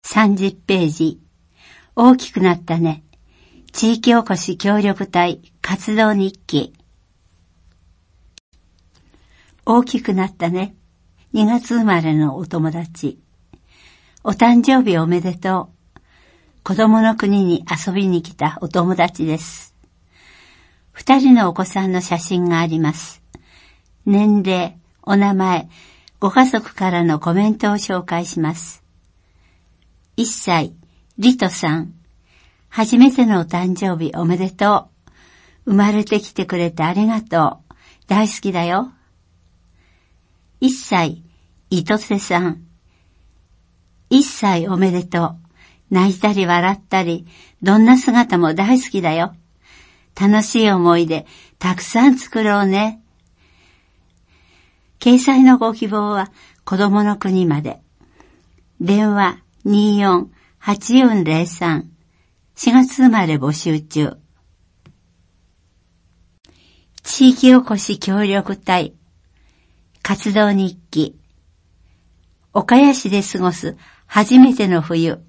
30ページ。大きくなったね。地域おこし協力隊活動日記。大きくなったね。2月生まれのお友達。お誕生日おめでとう。子供の国に遊びに来たお友達です。2人のお子さんの写真があります。年齢、お名前、ご家族からのコメントを紹介します。1歳、リトさん。初めてのお誕生日おめでとう。生まれてきてくれてありがとう。大好きだよ。1歳、いとせさん。1歳おめでとう。泣いたり笑ったり、どんな姿も大好きだよ。楽しい思い出、たくさん作ろうね。掲載のご希望は、子供の国まで。電話24-8403。4月生まれ募集中。地域おこし協力隊。活動日記。岡谷市で過ごす初めての冬。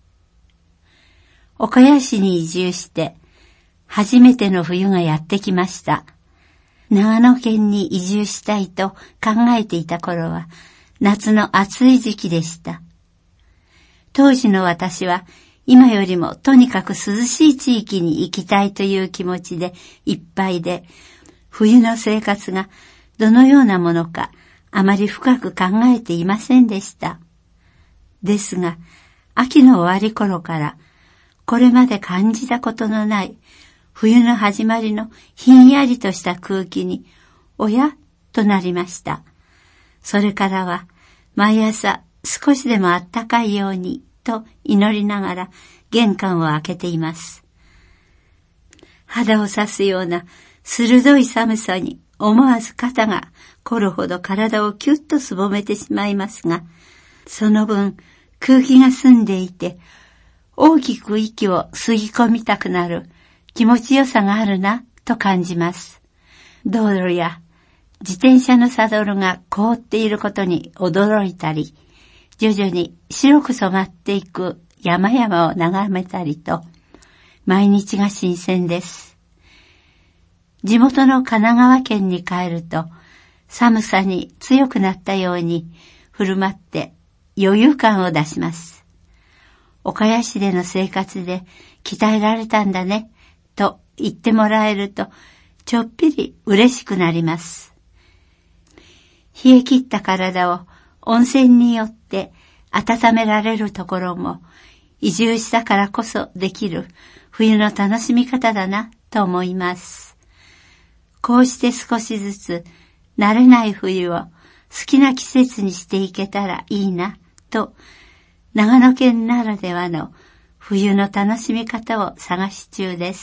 岡谷市に移住して、初めての冬がやってきました。長野県に移住したいと考えていた頃は、夏の暑い時期でした。当時の私は、今よりもとにかく涼しい地域に行きたいという気持ちでいっぱいで、冬の生活がどのようなものかあまり深く考えていませんでした。ですが、秋の終わり頃からこれまで感じたことのない冬の始まりのひんやりとした空気に、おやとなりました。それからは毎朝少しでもあったかいようにと祈りながら玄関を開けています。肌を刺すような鋭い寒さに思わず肩が凝るほど体をキュッとすぼめてしまいますが、その分空気が澄んでいて大きく息を吸い込みたくなる気持ちよさがあるなと感じます。道路や自転車のサドルが凍っていることに驚いたり、徐々に白く染まっていく山々を眺めたりと、毎日が新鮮です。地元の神奈川県に帰ると、寒さに強くなったように振る舞って余裕感を出します。岡谷市での生活で鍛えられたんだね、と言ってもらえると、ちょっぴり嬉しくなります。冷え切った体を温泉によって温められるところも、移住したからこそできる冬の楽しみ方だなと思います。こうして少しずつ慣れない冬を好きな季節にしていけたらいいなと、長野県ならではの冬の楽しみ方を探し中です。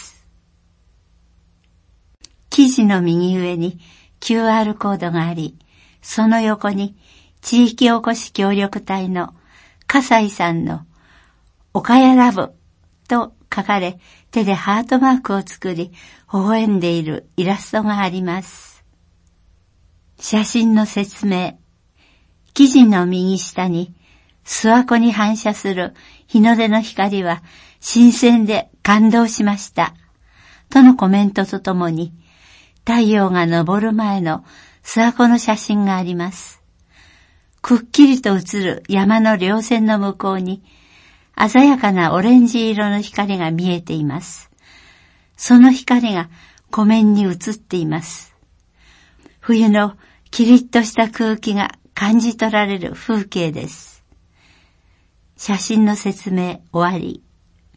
記事の右上に QR コードがあり、その横に地域おこし協力隊の笠井さんの岡谷ラブと書かれ、手でハートマークを作り、微笑んでいるイラストがあります。写真の説明。記事の右下に、諏訪湖に反射する日の出の光は新鮮で感動しました。とのコメントとともに、太陽が昇る前の諏訪湖の写真があります。くっきりと映る山の稜線の向こうに、鮮やかなオレンジ色の光が見えています。その光が湖面に映っています。冬のキリッとした空気が感じ取られる風景です。写真の説明終わり。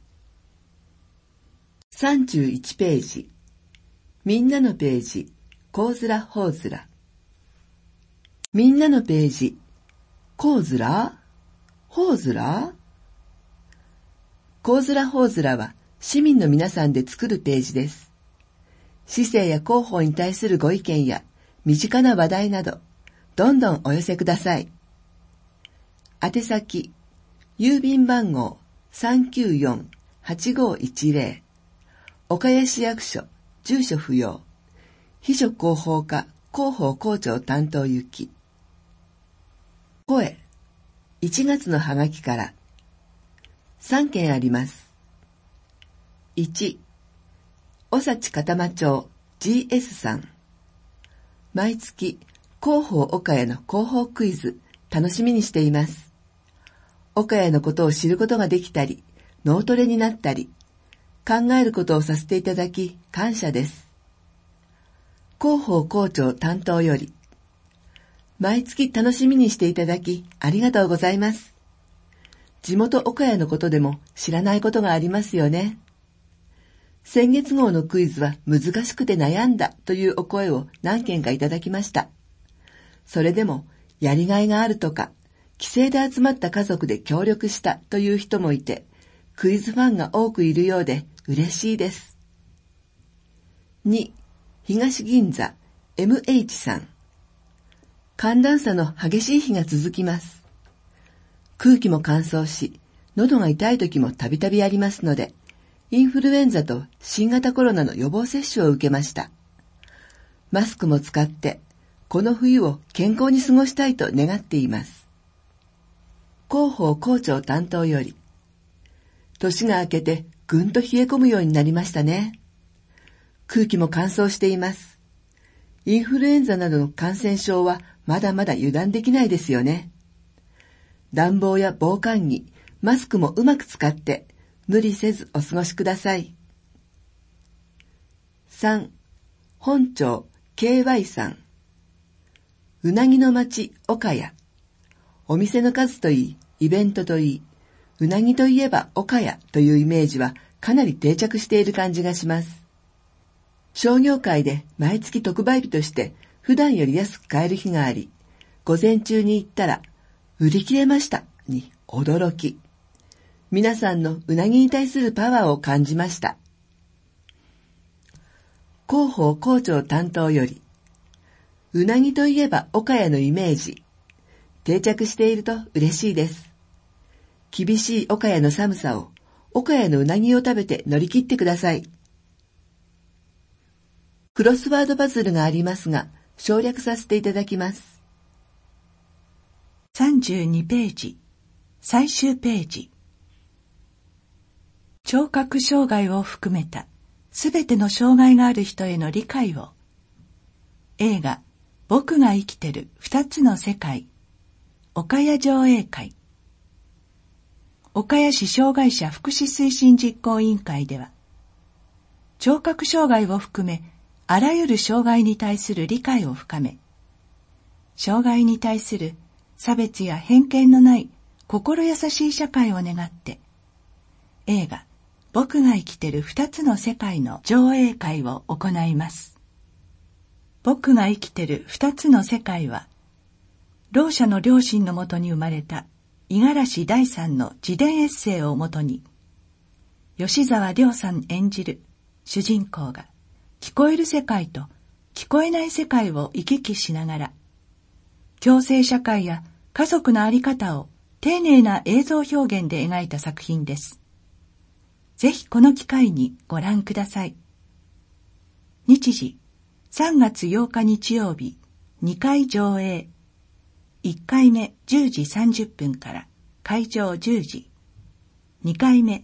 31ページ。みんなのページ、こうずらほうずら。みんなのページ、こうずらほうずら。こうずらほうずらは市民の皆さんで作るページです。市政や広報に対するご意見や身近な話題など、どんどんお寄せください。宛先、郵便番号 394-8510 岡谷市役所住所不要秘書広報課広報校長担当行き。声1月のハガキから 3件あります。1、おさち片間町 GS さん。毎月、広報岡谷の広報クイズ、楽しみにしています。岡谷のことを知ることができたり、脳トレになったり、考えることをさせていただき、感謝です。広報校長担当より、毎月楽しみにしていただき、ありがとうございます。地元岡谷のことでも知らないことがありますよね。先月号のクイズは難しくて悩んだというお声を何件かいただきました。それでもやりがいがあるとか、帰省で集まった家族で協力したという人もいて、クイズファンが多くいるようで嬉しいです。2、東銀座 MH さん。寒暖差の激しい日が続きます。空気も乾燥し、喉が痛い時もたびたびありますので、インフルエンザと新型コロナの予防接種を受けました。マスクも使って、この冬を健康に過ごしたいと願っています。広報校長担当より、年が明けてぐんと冷え込むようになりましたね。空気も乾燥しています。インフルエンザなどの感染症はまだまだ油断できないですよね。暖房や防寒着、マスクもうまく使って無理せずお過ごしください。3、本町 KY さん。うなぎの町岡谷。お店の数といい、イベントといい、うなぎといえば岡谷というイメージはかなり定着している感じがします。商業会で毎月特売日として普段より安く買える日があり、午前中に行ったら売り切れましたに驚き、皆さんのうなぎに対するパワーを感じました。広報校長担当より、うなぎといえば岡谷のイメージ、定着していると嬉しいです。厳しい岡谷の寒さを岡谷のうなぎを食べて乗り切ってください。クロスワードパズルがありますが、省略させていただきます。 32ページ、最終ページ。聴覚障害を含めたすべての障害がある人への理解を。映画、僕が生きてる二つの世界。岡谷上映会。岡谷市障害者福祉推進実行委員会では、聴覚障害を含め、あらゆる障害に対する理解を深め、障害に対する差別や偏見のない心優しい社会を願って、映画、僕が生きてる二つの世界の上映会を行います。僕が生きてる二つの世界は、ろう者の両親のもとに生まれた五十嵐大さんの自伝エッセイをもとに、吉沢亮さん演じる主人公が、聞こえる世界と聞こえない世界を行き来しながら、共生社会や家族のあり方を丁寧な映像表現で描いた作品です。ぜひこの機会にご覧ください。日時、3月8日日曜日、2回上映。1回目10時30分から会場10時。2回目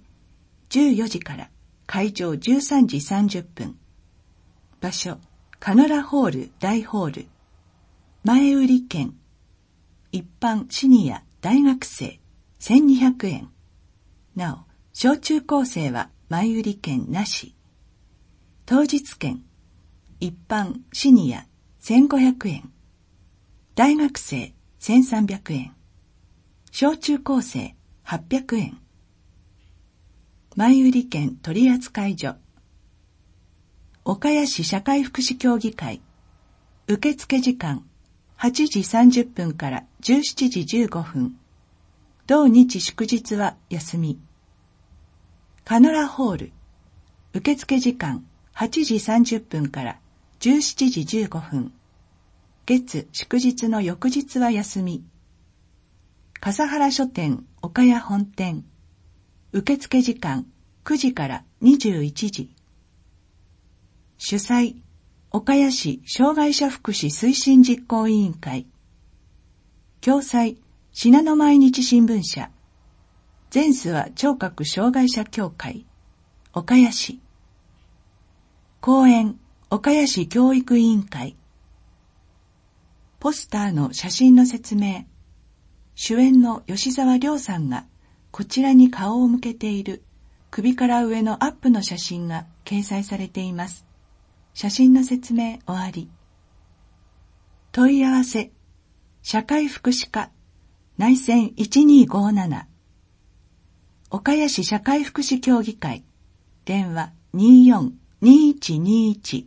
14時から会場13時30分。場所、カノラホール大ホール。前売り券。一般シニア大学生1200円。なお、小中高生は前売り券なし。当日券。一般シニア1500円。大学生1300円。小中高生800円。前売り券取扱所。岡谷市社会福祉協議会。受付時間8時30分から17時15分。同日祝日は休み。カノラホール。受付時間8時30分から17時15分。月祝日の翌日は休み。笠原書店岡谷本店。受付時間9時から21時。主催、岡谷市障害者福祉推進実行委員会。共催、信濃毎日新聞社。 前須は聴覚障害者協会、岡谷市。講演、岡谷市教育委員会。ポスターの写真の説明。主演の吉沢亮さんがこちらに顔を向けている首から上のアップの写真が掲載されています。写真の説明終わり。問い合わせ、社会福祉課、内線1257。岡谷市社会福祉協議会、電話24-2121。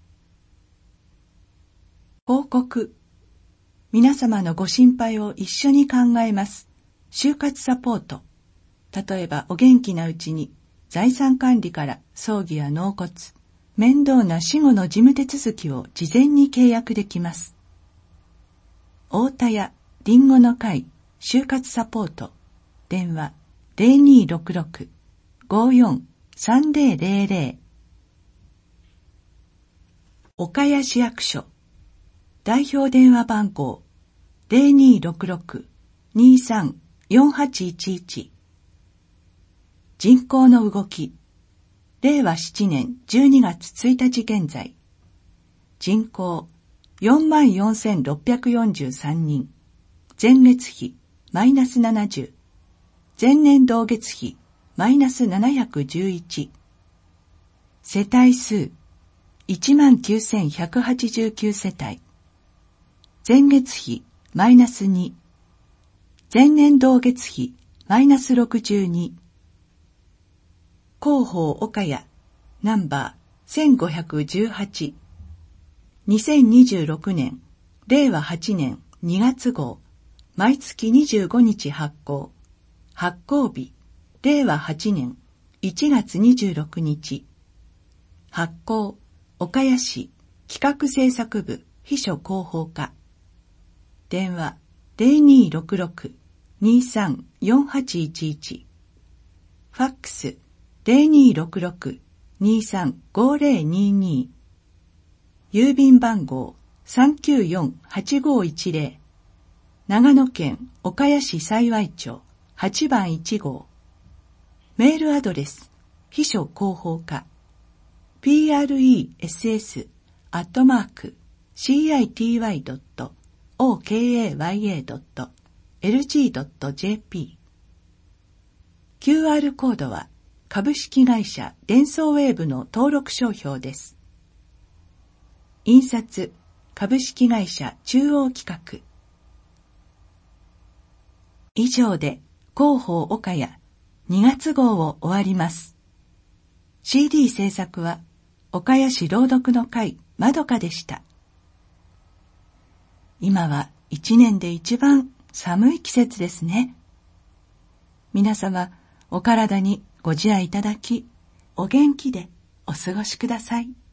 報告。皆様のご心配を一緒に考えます。就活サポート。例えばお元気なうちに財産管理から葬儀や納骨、面倒な死後の事務手続きを事前に契約できます。太田屋りんごの会就活サポート。電話0266-543000。岡谷市役所。代表電話番号0266-234811。人口の動き。令和7年12月1日現在。人口44,643人。前月比マイナス70。前年同月比マイナス711。世帯数19,189世帯。前月比マイナス2。前年同月比マイナス62。広報岡谷ナンバー1518。2026年令和8年2月号。毎月25日発行。発行日令和8年1月26日。発行岡谷市企画制作部秘書広報課。電話0266-234811。ファックス0266-235022。郵便番号394-8510。長野県岡谷市幸町8番1号。メールアドレス秘書広報課 press@city.okaya.lg.jp。 QR コードは株式会社デンソーウェーブの登録商標です。印刷株式会社中央企画。以上で広報岡谷2月号を終わります。CD 制作は岡谷市朗読の会まどかでした。今は一年で一番寒い季節ですね。皆様お体にご自愛いただき、お元気でお過ごしください。